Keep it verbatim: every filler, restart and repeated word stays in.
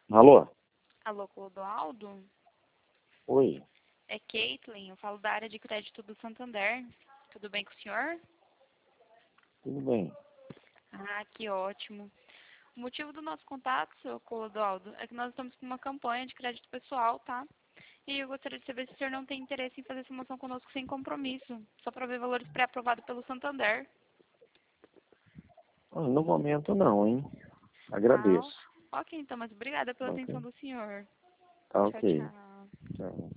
Alô? Alô, Clodoaldo? Oi. É Caitlin, eu falo da área de crédito do Santander. Tudo bem com o senhor? Tudo bem. Ah, que ótimo. O motivo do nosso contato, seu Clodoaldo, é que nós estamos com uma campanha de crédito pessoal, tá? E eu gostaria de saber se o senhor não tem interesse em fazer essa moção conosco sem compromisso, só para ver valores pré-aprovados pelo Santander. Ah, no momento não, hein? Ah, Agradeço. ok, então, mas obrigada pela Ok. atenção do senhor. Tá Tchau, ok. tchau. Tchau.